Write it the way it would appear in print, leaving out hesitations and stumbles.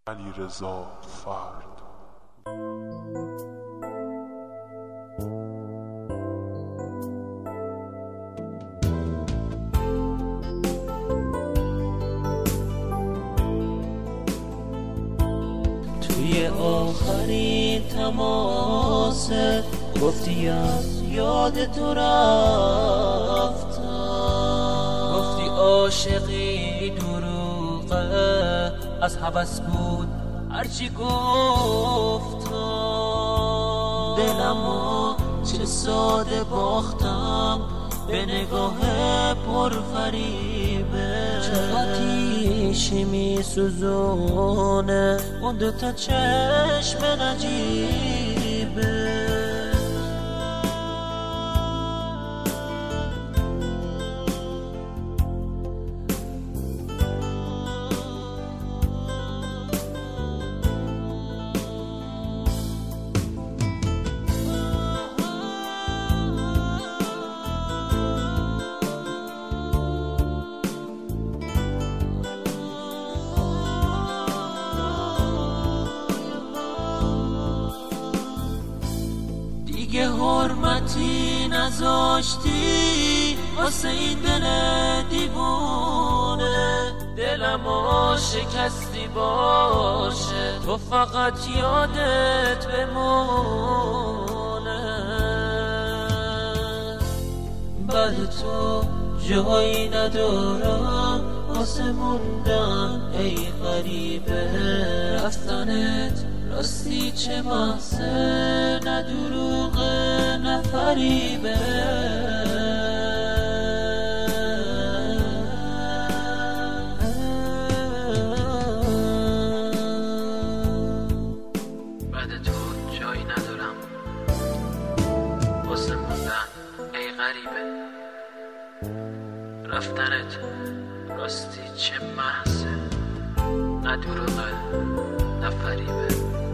علیرضا فرد. توی آخرین تماس گفتی از یاد تو رفتم، گفتی عاشقی دروغه، از هوس بود هرچی گفتم. دلمو چه ساده باختم به نگاه پرفریبه، چه آتیشی می سوزونه اون دوتا چشم نجیبه. دیگه حرمتی نذاشتی واسه این دل دیوونه، دلمو شکستی باشه تو فقط یادت بمونه. بعد تو جایی ندارم واسه موندن ای غریبه، رفتنت راستی چه محضه، نه دروغه نه فریبه. بعد تو جایی ندارم واسه موندن ای غریبه، رفتنت راستی چه محضه، نه دروغه نه فریبه.